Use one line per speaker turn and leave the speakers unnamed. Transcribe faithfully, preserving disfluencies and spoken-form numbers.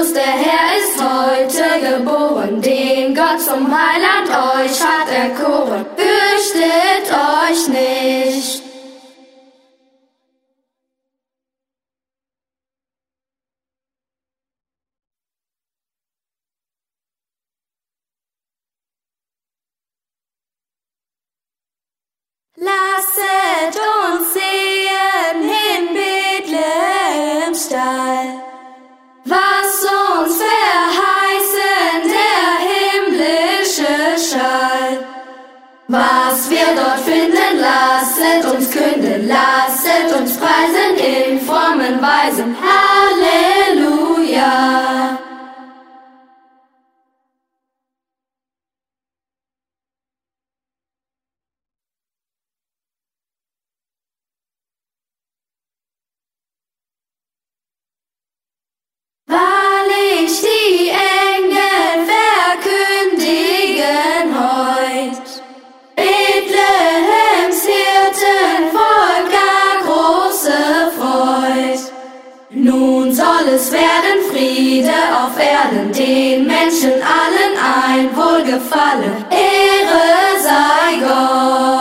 Christus, der Herr, ist heute geboren, den Gott zum Heiland euch hat erkoren. Fürchtet euch nicht. Lasset uns sehen in Bethlehems Stall, was uns verheißen der himmlische Schall. Was wir dort finden, lasset uns künden, lasset uns preisen in frommen Weisen. Halleluja! Wahrlich, die Engel verkündigen heut, Bethlehems Hirtenvolk gar große Freud. Nun soll es werden Friede auf Erden, den Menschen allen ein Wohlgefallen. Ehre sei Gott.